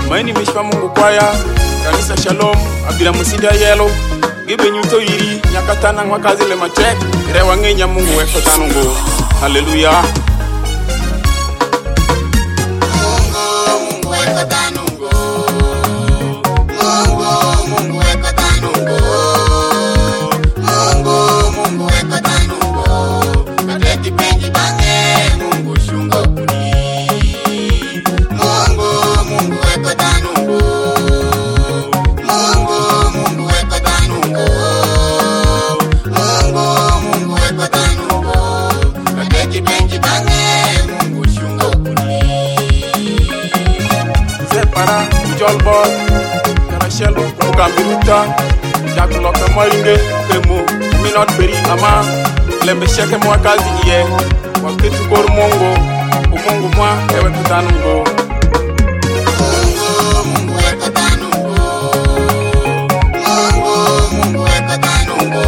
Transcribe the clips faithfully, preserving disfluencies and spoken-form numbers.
Maini mishpa Mungu kwaya kanisa Shalom abila musida yelo gibe nyuto iri nyakatana wakazi le matek rewa ngenya Mungu weko tanungo. Haleluya. Mungu weko tanungo. Mungu Mungu weko tanungo. Mungu Mungu weko tanungo. Kateti pengi bange Mungu shungo kuni. Mungu Mungu weko tanungo. Mungu Mungu weko tanungo. Mungu Mungu weko tanungo. Kateti pengi bange Mungu shungo kuni. Separa Jolbot Karashelo Mukambiruta Jakuloka Moringe Temu Minot Beri Ama Lembe Sheke Mwakazi Iye Wakitu Koru Mungu Umungu Mwa Ewe Kutanungo. Mungu weko tanungo. Mungu Mungu weko tanungo.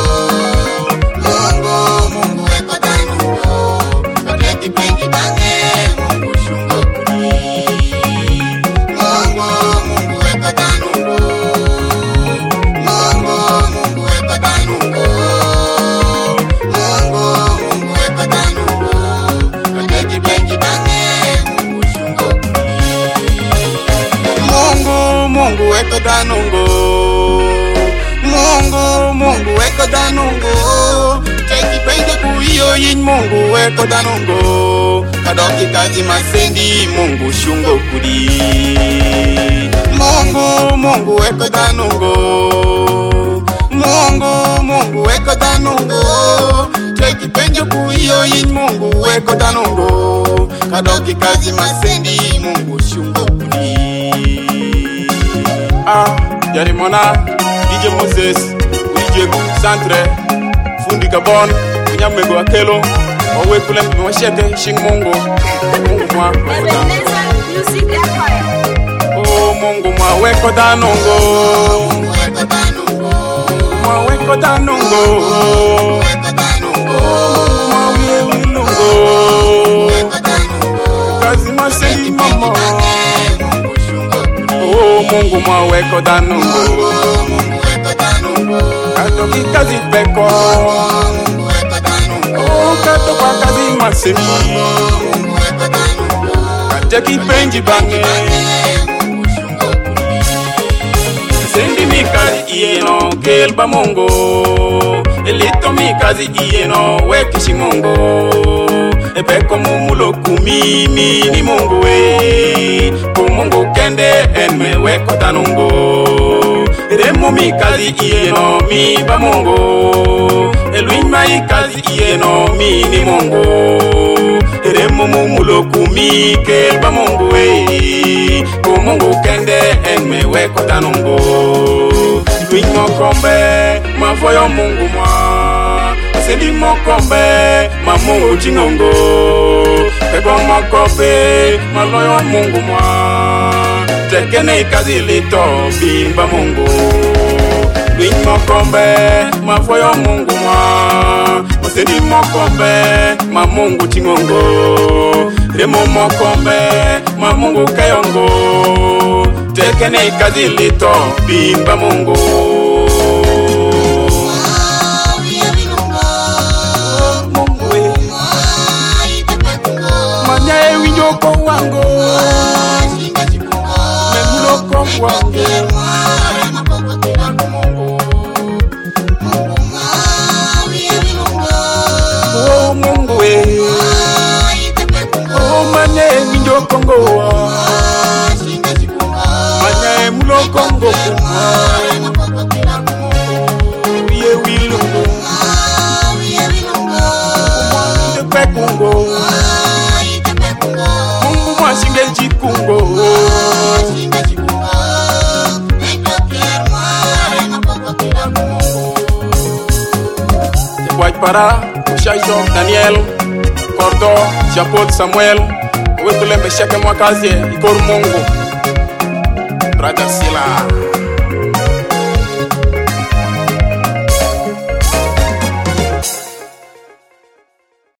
Mungu Mungu weko tanungo. Kateti pengi bange Mungu shungo kuni. Mungu Mungu weko tanungo. Mungu Mungu weko tanungo. Mungu Mungu weko tanungo. Kateti pengi bange Mungu shungo kuni. Mungu Mungu weko tanungo. Mungu Mungu weko tanungo. Teki pende kuyo yin Mungu weko tanungo. Kadoki kazi masendi Mungu shungo kudi. Mungu Mungu weko tanungo. Mungu Mungu weko tanungo. Teki pende kuyo yin Mungu weko tanungo. Kadoki kazi masendi Mungu shungo kudi. Ah, Yari Mona, D J Moses, D J Santre, Fundi Gabon, Nyamego Akelo, Owe Kulem Mwashete, Shing Mungu, Mungu Mwa, Oh Mungu Mwa, Weko Danungo, Weko tanungo. Mwa Weko Danungo, Weko tanungo. Mwa Wie Wilungo, Weko tanungo. Kazi Maseli Mama, Mungu shungo kuni. Oh Mungu Mwa Weko Danungo, Mungu weko tanungo. Kadoki Kazi Beko, Mungu weko tanungo. Oh Kato Kwa Kazi Maseli, Mungu weko tanungo. Kateki Penji Bange, Mungu shungo kuni. Sendi mikazi ieno kelba Mungu, Elito mikazi ieno wekishi Mungu, Epeko mumulo kumimi ni Mungu we, Kumungu kende enme weko tanungo, Remo mikazi ieno mi ba Mungu, Eluima ikazi ieno mi ni Mungu, Remo mumulo kumi kelba Mungu we, Kumungu kende enme weko tanungo. Luin mokombe ma voyo Mungu mwa, Sendi mokombe ma Mungu chingongo, Ego mokombe ma loyo Mungu mwa, Tekene ikazi lito bimba Mungu. Luin mokombe ma voyo Mungu mwa, Sendi mokombe ma Mungu chingongo, Remo mokombe ma Mungu kayongo, Tekene ikazi lito bimba Mungu. Mungu we, Manya winyo ko wango, Memulo ko wango, Oh Mungu we, Oh Manya winyo kongo, Manya mulo kongo kuma, Ye wilungo, Kumande pekungo, Mungu mwashinge jikungo, White Para, Shaizo, Daniel, Cordo, Japot, Samuel, Wekulem Sheke Mwakazi, Ikor Mungu, Brother Sila.